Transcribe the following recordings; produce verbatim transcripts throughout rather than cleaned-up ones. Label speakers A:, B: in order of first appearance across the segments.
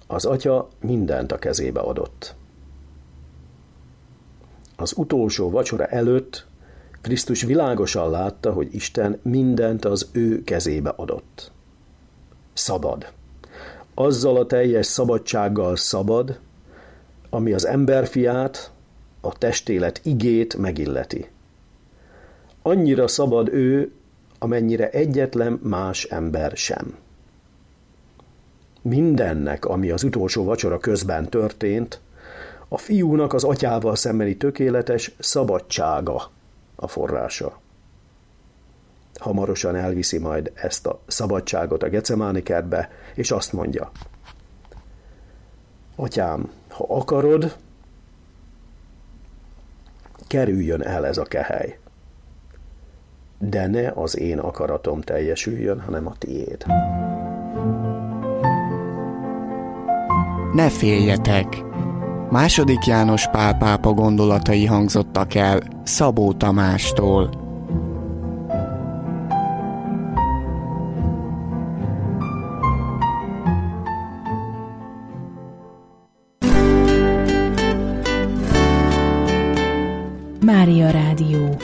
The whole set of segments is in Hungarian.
A: Az Atya mindent a kezébe adott. Az utolsó vacsora előtt Krisztus világosan látta, hogy Isten mindent az ő kezébe adott. Szabad. Azzal a teljes szabadsággal szabad, ami az emberfiát, a testélet igét megilleti. Annyira szabad ő, amennyire egyetlen más ember sem. Mindennek, ami az utolsó vacsora közben történt, a fiúnak az atyával szembeni tökéletes szabadsága a forrása. Hamarosan elviszi majd ezt a szabadságot a Gecemáni kertbe, és azt mondja: Atyám, ha akarod, kerüljön el ez a kehely, de ne az én akaratom teljesüljön, hanem a tiéd.
B: Ne féljetek! Második János Pál pápa gondolatai hangzottak el Szabó Tamástól.
C: Mária Rádió.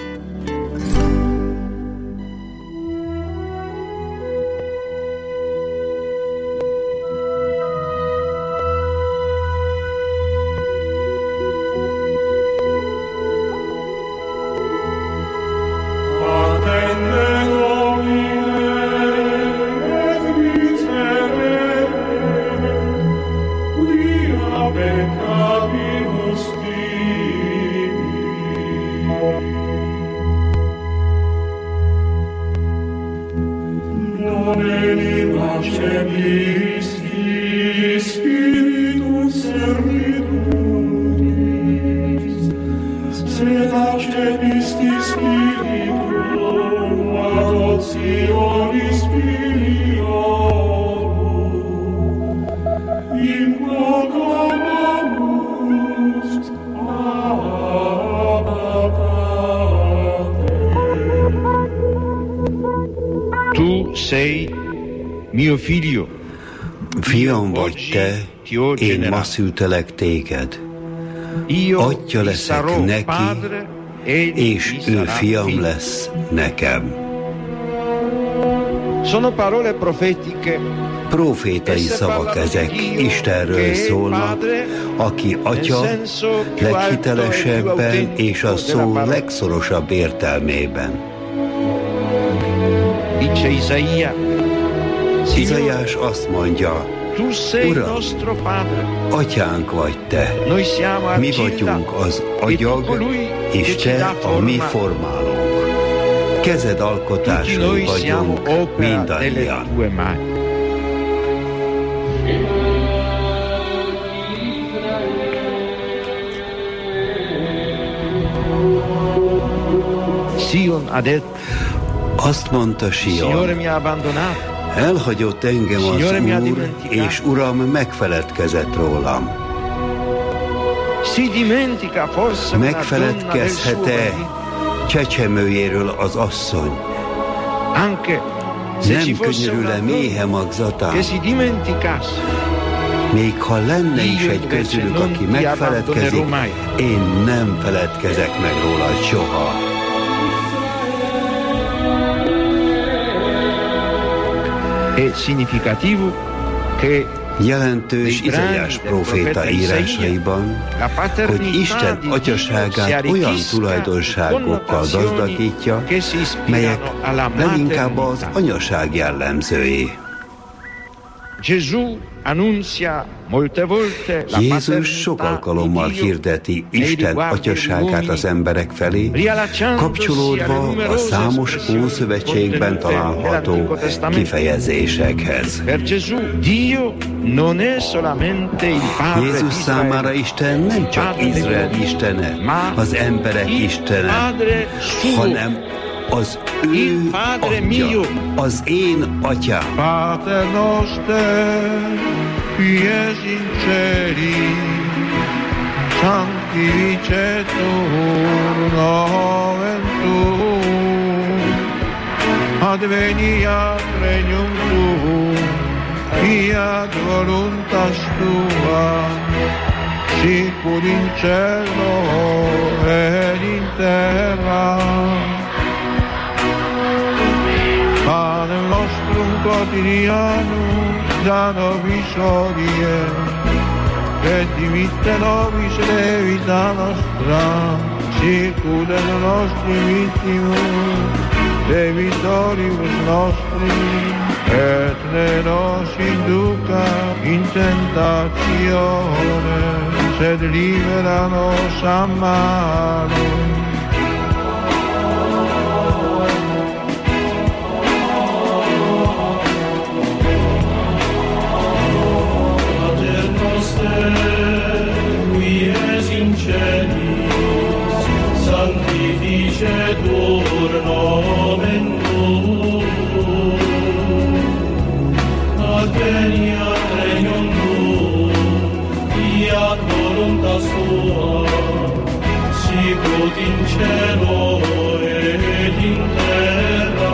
D: Fiam vagy te, én ma szültelek téged. Atya leszek neki, és ő fiam lesz nekem. Profétai szavak ezek, Istenről szólnak, aki Atya leghitelesebben és a szó legszorosabb értelmében. Izaiás azt mondja: Uram, atyánk vagy te, mi vagyunk az agyag, és te a mi formálónk. Kezed alkotásai vagyunk mindannyian. Azt mondta Sion: elhagyott engem az Úr, és Uram megfeledkezett rólam. Megfeledkezhet-e csecsemőjéről az asszony? Nem könyörül-e méhe magzatán? Még ha lenne is egy közülük, aki megfeledkezik, én nem feledkezek meg róla soha. Jelentős Izaiás próféta írásaiban, hogy Isten atyaságát olyan tulajdonságokkal gazdagítja, melyek leginkább az anyaság jellemzői. Jézus sok alkalommal hirdeti Isten atyaságát az emberek felé, kapcsolódva a számos Ószövetségben található kifejezésekhez. Jézus számára Isten nem csak Izrael istene, az emberek istene, hanem az ő atya, az én atyám.
E: Pater noster, qui es in celi, sanctificetur nomen tuum, adveniat regnum tuum, fiat voluntas tua, sicur in cielo ed in terra. Panem nostrum quotidianum da nobis hodie, et dimitte nobis levita nostra, sicur et nostri vittimus, debitoribus nostri, et ne nos induca in tentatione, sed libera nos a malo.
F: Qui es in celis, sanctificetur nomen tuum, adveniat regnum tuum, fiat voluntas tua, sicut in cielo et in terra.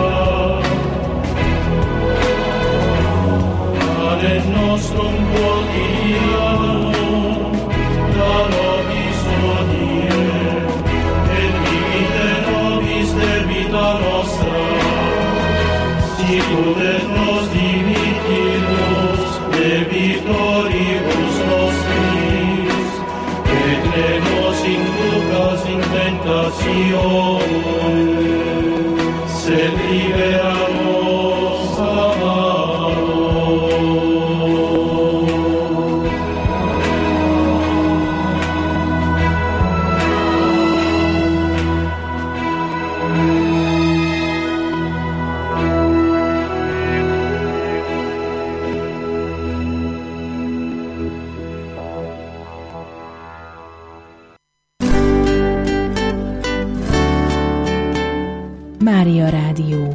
F: Panem nostrum quotidianum da nobis hodie, et dimitte nobis debita nostra, sicur et nos dimittimus debitoribus nostris, et ne nos inducas in tentatione, sed libera nos a malo.
C: Mária Rádió.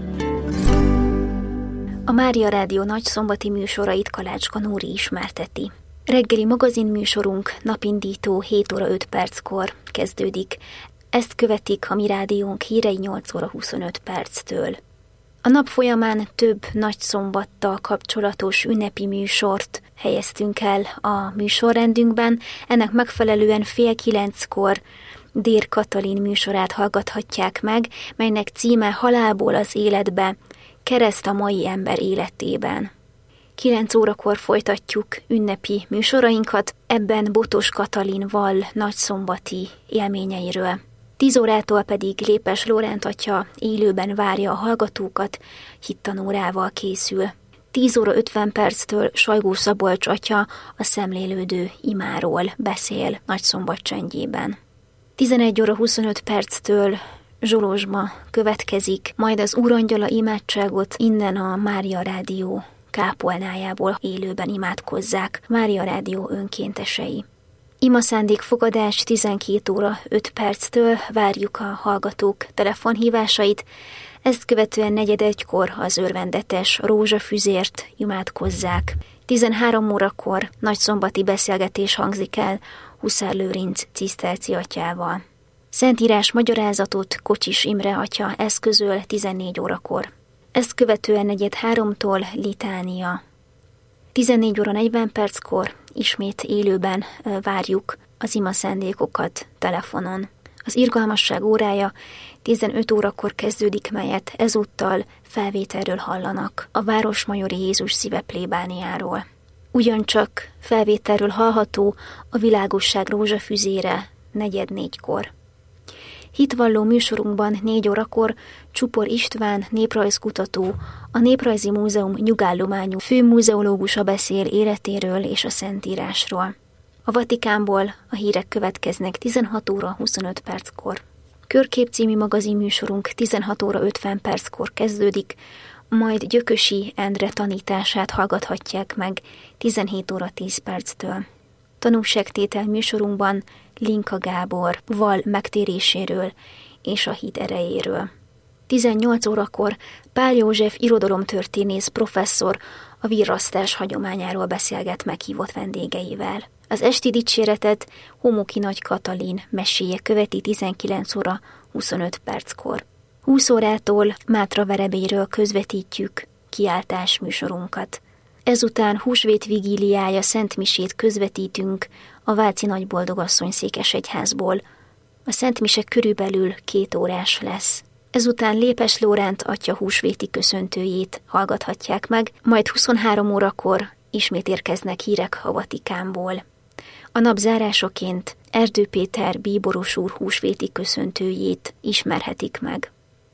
G: A Mária Rádió nagyszombati műsorait Kalácska Nóri ismerteti. Reggeli magazinműsorunk napindító hét óra öt perckor kezdődik. Ezt követik a mi rádiónk hírei nyolc óra huszonöt perctől. A nap folyamán több nagyszombattal kapcsolatos ünnepi műsort helyeztünk el a műsorrendünkben. Ennek megfelelően fél kilenckor Dér Katalin műsorát hallgathatják meg, melynek címe Halálból az életbe, kereszt a mai ember életében. Kilenc órakor folytatjuk ünnepi műsorainkat, ebben Botos Katalin vall nagyszombati élményeiről. Tíz órától pedig Lépes Lórent atya élőben várja a hallgatókat, hittanórával készül. Tíz óra ötven perctől Sajgó Szabolcs atya a szemlélődő imáról beszél Nagyszombat csendjében. tizenegy óra huszonöt perctől Zsolozsma következik, majd az Úrangyala imádságot innen a Mária Rádió kápolnájából élőben imádkozzák Mária Rádió önkéntesei. Imaszándék fogadás tizenkét óra öt perctől várjuk a hallgatók telefonhívásait, ezt követően negyedigykor az örvendetes rózsafüzért imádkozzák. tizenhárom órakor nagyszombati beszélgetés hangzik el Huszár Lőrinc ciszterci atyával. Szentírás magyarázatot Kocsis Imre atya eszközöl tizennégy órakor. Ezt követően negyed háromtól litánia. tizennégy óra negyven perckor ismét élőben várjuk az imaszándékokat telefonon. Az irgalmasság órája tizenöt órakor kezdődik, melyet ezúttal felvételről hallanak a Városmajori Jézus szíve plébániáról. Ugyancsak felvételről hallható a Világosság rózsafüzére negyed négykor. Hitvalló műsorunkban négy órakor Csupor István néprajzkutató, a Néprajzi Múzeum nyugállományú főmúzeológusa beszél életéről és a Szentírásról. A Vatikánból a hírek következnek tizenhat óra huszonöt perckor. Körkép című magazinműsorunk tizenhat óra ötven perckor kezdődik, majd Gyökösi Endre tanítását hallgathatják meg tizenhét óra tíz perctől. Tanúságtétel műsorunkban Linka Gábor vall megtéréséről és a hit erejéről. tizennyolc órakor Pál József irodalomtörténész professzor a virrasztás hagyományáról beszélget meghívott vendégeivel. Az esti dicséretet Homoki Nagy Katalin meséje követi tizenkilenc óra huszonöt perckor. húsz órától Mátra verebélyről közvetítjük kiáltás műsorunkat. Ezután húsvét vigíliája szentmisét közvetítünk a Váci Nagyboldogasszony székesegyházból. A szentmise körülbelül két órás lesz. Ezután Lépes Lóránt atya húsvéti köszöntőjét hallgathatják meg, majd huszonhárom órakor ismét érkeznek hírek a Vatikánból. A nap zárásaként Erdő Péter bíboros úr húsvéti köszöntőjét ismerhetik meg.